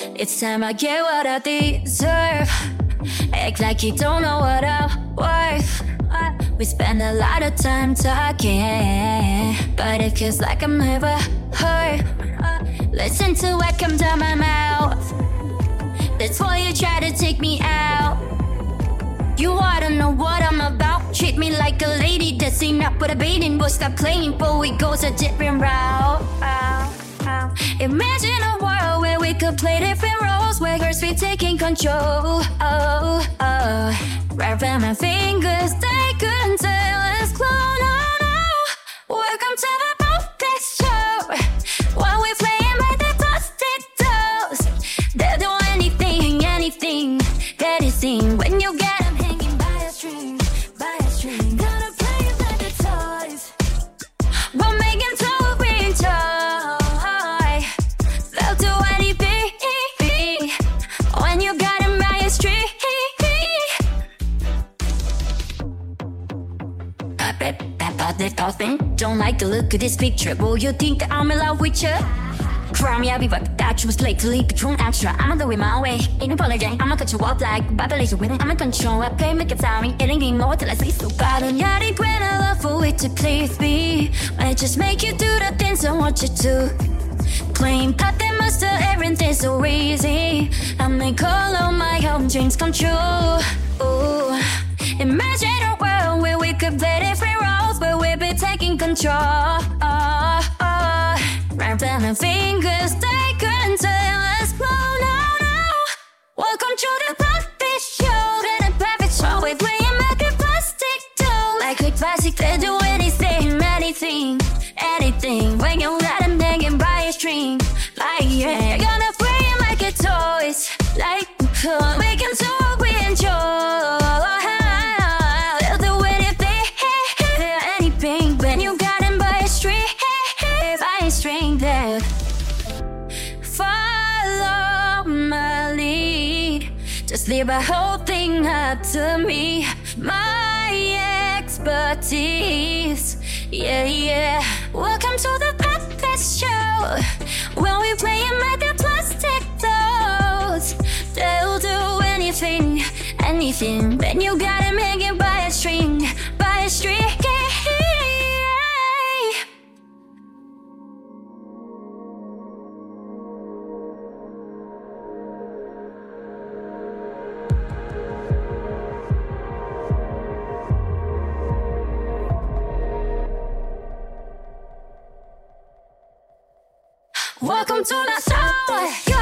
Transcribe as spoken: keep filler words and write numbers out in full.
It's time I get what I deserve. Act like you don't know what I'm worth. We spend a lot of time talking, but it feels like I'm never heard. Listen to what comes out my mouth. That's why you try to take me out. You oughta know what I'm about. Treat me like a lady that's seen up with a baiting. We'll stop playing before we go a different route. Imagine a world where we could play different roles, where girls be taking control. Oh, oh. Right from my fingers, they couldn't tell us close. No, no. Welcome to the Puppet Show, while we're playing by the plastic dolls. They'll do anything, anything, anything. When you get them hanging by a string, by a string. Gonna play with the toys. We'll make them so real toy. They'll do anything when you got them by a string. I bet about that thing. Don't like the look of this picture. Will you think that I'm in love with you? Cry me, I'll be right back. You was late to leave, Patron extra. I'ma do it my way. Ain't apology, I'ma cut you off like Babylation with it. I'm in control. I play, make it sorry. It ain't getting more till I say so. I don't yet regret I love for it to please me. Might just make you do the things I want you to. Playing pop that master, everything's so easy. I make all of my own dreams come true. Ooh. Imagine a world where we could play different roles, but we'll be taking control. Oh, oh. Right down our fingers, they couldn't tell us no, no, no. Welcome to the Puppet Show, the Puppet Show. We're playing like a plastic doll, like a plastic. They do anything, anything, anything. When you let them hanging by a string, like yeah, gonna play them like a toys, like uh, we can so we enjoy. They'll do anything, anything. When you got them by a string, by a string there. Follow my lead. Just leave the whole thing up to me. My expertise. Yeah, yeah. Welcome to the Puppet Show, when we playing like the plastic dolls. They'll do anything, anything. When you got them hanging by a string, by a string. Welcome to the show.